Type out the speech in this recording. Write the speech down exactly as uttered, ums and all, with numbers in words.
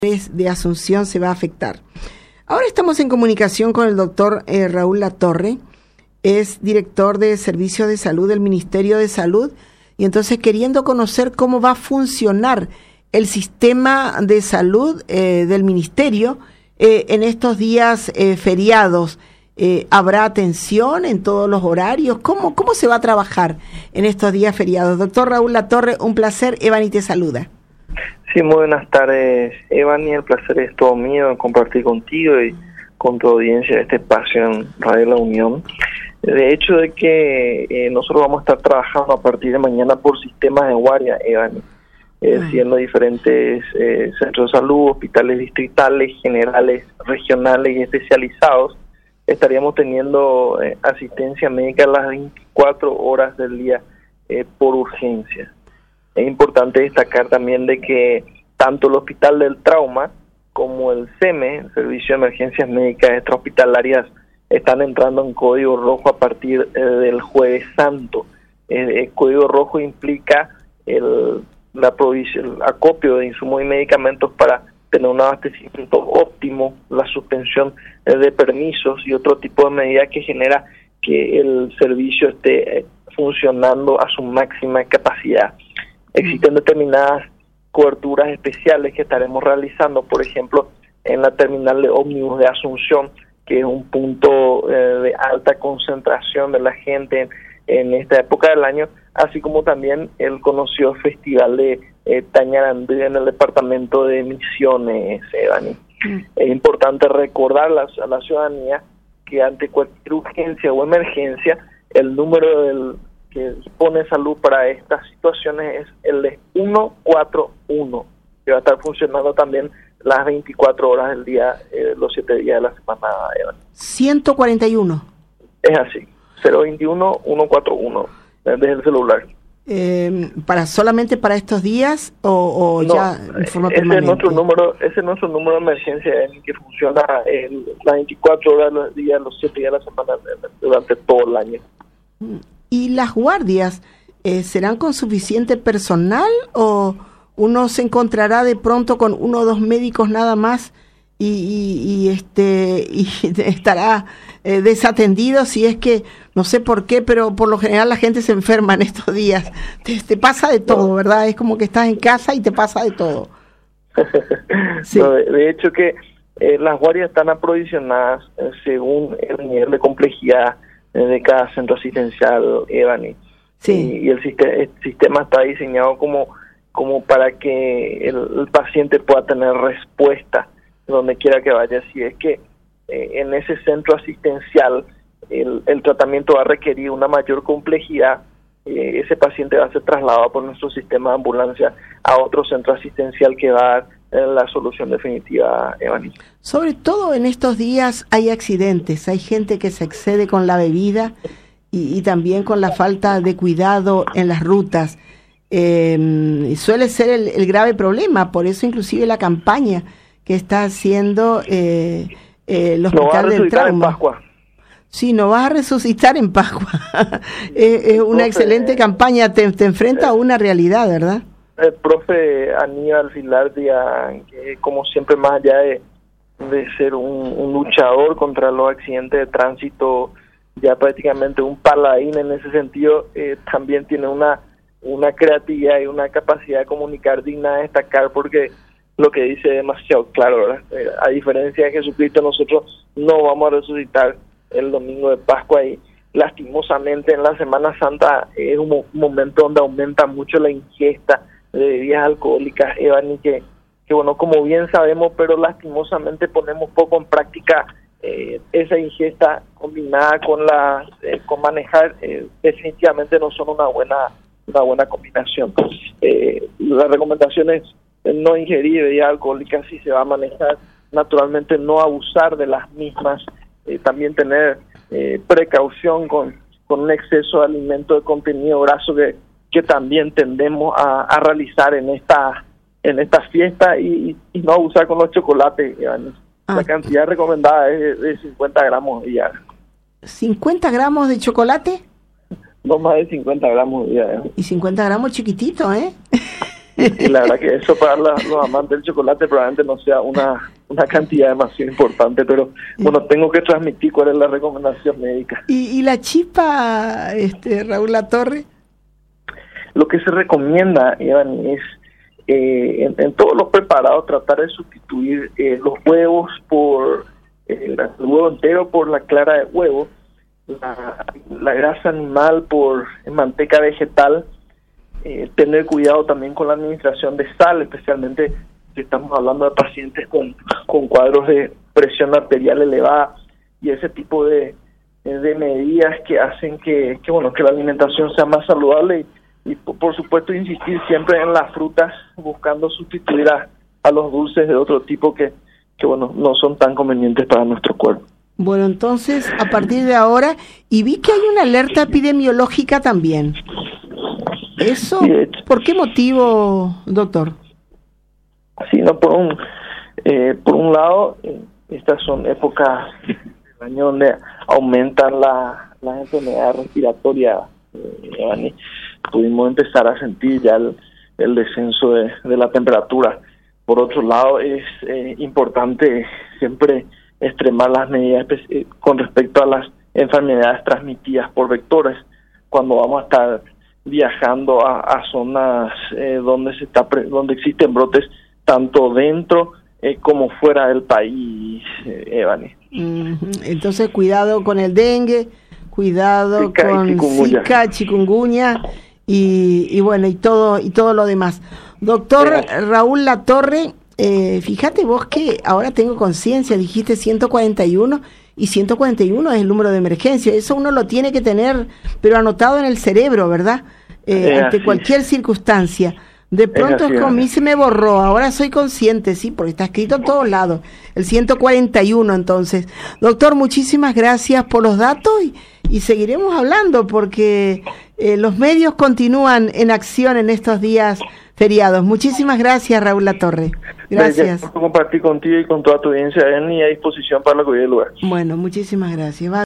de Asunción se va a afectar. Ahora estamos en comunicación con el doctor eh, Raúl Latorre, es director de Servicios de Salud del Ministerio de Salud, y entonces queriendo conocer cómo va a funcionar el sistema de salud eh, del Ministerio eh, en estos días eh, feriados. Eh, ¿Habrá atención en todos los horarios? ¿Cómo, ¿Cómo se va a trabajar en estos días feriados? Doctor Raúl Latorre, un placer. Evani te saluda. Sí, muy buenas tardes, Evani. El placer es todo mío en compartir contigo y con tu audiencia este espacio en Radio La Unión. De hecho, de que eh, nosotros vamos a estar trabajando a partir de mañana por sistemas de guardia, Evani. Es uh-huh. decir, en los diferentes eh, centros de salud, hospitales distritales, generales, regionales y especializados, estaríamos teniendo eh, asistencia médica las veinticuatro horas del día eh, por urgencia. Es importante destacar también de que tanto el Hospital del Trauma como el C E M E, el Servicio de Emergencias Médicas Extrahospitalarias, están entrando en código rojo a partir eh, del Jueves Santo. El, el código rojo implica el, la provisión, el acopio de insumos y medicamentos para tener un abastecimiento óptimo, la suspensión eh, de permisos y otro tipo de medidas que genera que el servicio esté eh, funcionando a su máxima capacidad. Existen determinadas coberturas especiales que estaremos realizando, por ejemplo, en la terminal de ómnibus de Asunción, que es un punto eh, de alta concentración de la gente en, en esta época del año, así como también el conocido Festival de eh, Tañarandí en el departamento de Misiones, Evani. Mm. Es importante recordar la, a la ciudadanía que ante cualquier urgencia o emergencia, el número del que dispone salud para estas situaciones es el de ciento cuarenta y uno, que va a estar funcionando también las veinticuatro horas del día, eh, los siete días de la semana. Eva. ciento cuarenta y uno. Es así, cero veintiuno, ciento cuarenta y uno, desde el celular. Eh, ¿Para solamente para estos días o, o no, ya en forma ese permanente? Es nuestro número, ese es nuestro número de emergencia en que funciona el, las veinticuatro horas del día, los siete días de la semana, durante todo el año. ¿Y las guardias eh, serán con suficiente personal o uno se encontrará de pronto con uno o dos médicos nada más y, y, y este y estará eh, desatendido si es que, no sé por qué, pero por lo general la gente se enferma en estos días? Te, te pasa de todo, no. ¿verdad? Es como que estás en casa y te pasa de todo. Sí. No, de, de hecho que eh, las guardias están aprovisionadas eh, según el nivel de complejidad de cada centro asistencial, Evani. Sí. Y, y el, sistema, el sistema está diseñado como, como para que el, el paciente pueda tener respuesta donde quiera que vaya. Si es que eh, en ese centro asistencial el, el tratamiento va a requerir una mayor complejidad, eh, ese paciente va a ser trasladado por nuestro sistema de ambulancia a otro centro asistencial que va a dar eh, la solución definitiva, Evani. Sobre todo en estos días hay accidentes, hay gente que se excede con la bebida y, y también con la falta de cuidado en las rutas. Eh, suele ser el, el grave problema, por eso inclusive la campaña que está haciendo eh, eh, el Hospital del Trauma. En Pascua. Sí, no vas a resucitar en Pascua. Es eh, una Profe, excelente campaña, te, te enfrenta eh, a una realidad, ¿verdad? El profe Aníbal Filardia, que como siempre más allá de de ser un, un luchador contra los accidentes de tránsito, ya prácticamente un paladín en ese sentido, eh, también tiene una una creatividad y una capacidad de comunicar digna de destacar, porque lo que dice es demasiado claro, ¿verdad? Eh, a diferencia de Jesucristo, nosotros no vamos a resucitar el domingo de Pascua, y lastimosamente en la Semana Santa es un, mo- un momento donde aumenta mucho la ingesta de bebidas alcohólicas, Evan, y que que bueno, como bien sabemos, pero lastimosamente ponemos poco en práctica eh, esa ingesta combinada con la eh, con manejar, eh, definitivamente no son una buena una buena combinación. Eh, la recomendación es no ingerir bebidas alcohólicas si se va a manejar, naturalmente no abusar de las mismas, eh, también tener eh, precaución con, con un exceso de alimento de contenido graso que, que también tendemos a, a realizar en esta en esta fiesta y, y no abusar con los chocolates. Ah. La cantidad recomendada es de, de cincuenta gramos diarios. ¿cincuenta gramos de chocolate? No más de cincuenta gramos diarios. Y cincuenta gramos chiquitito, ¿eh? y la verdad que eso para la, los amantes del chocolate probablemente no sea una, una cantidad demasiado importante, pero bueno, tengo que transmitir cuál es la recomendación médica. ¿Y, y la chispa, este, Raúl Latorre? Lo que se recomienda, Evan, es eh, en, en todos los preparados tratar de sustituir eh, los huevos por eh, el huevo entero por la clara de huevo, la, la grasa animal por manteca vegetal. Eh, tener cuidado también con la administración de sal, especialmente si estamos hablando de pacientes con, con cuadros de presión arterial elevada y ese tipo de, de medidas que hacen que, que bueno que la alimentación sea más saludable y, y por supuesto insistir siempre en las frutas, buscando sustituir a, a los dulces de otro tipo que, que bueno no son tan convenientes para nuestro cuerpo. Bueno, entonces a partir de ahora, y vi que hay una alerta epidemiológica también. ¿Eso? ¿Por qué motivo, doctor? Sí, no, por un, eh, por un lado, eh, estas son épocas del año donde aumentan la, las enfermedades respiratorias. Eh, pudimos empezar a sentir ya el, el descenso de, de la temperatura. Por otro lado, es eh, importante siempre extremar las medidas eh, con respecto a las enfermedades transmitidas por vectores cuando vamos a estar viajando a, a zonas eh, donde se está pre, donde existen brotes tanto dentro eh, como fuera del país, eh, Evani. Mm-hmm. Entonces cuidado con el dengue, cuidado Zika con Zika, chikungunya y, y bueno y todo y todo lo demás. Doctor Gracias. Raúl Latorre, eh, fíjate vos que ahora tengo conciencia, dijiste ciento cuarenta y uno y ciento cuarenta y uno es el número de emergencia, eso uno lo tiene que tener, pero anotado en el cerebro, ¿verdad? Eh, ante cualquier circunstancia. De pronto es como a mí se me borró, ahora soy consciente, sí, porque está escrito en todos lados, el ciento cuarenta y uno entonces. Doctor, muchísimas gracias por los datos y, y seguiremos hablando porque eh, los medios continúan en acción en estos días feriados. Muchísimas gracias, Raúl Latorre. Gracias. Por compartir contigo y con toda tu audiencia, y a disposición para lo que hoy el lugar. Bueno, muchísimas gracias.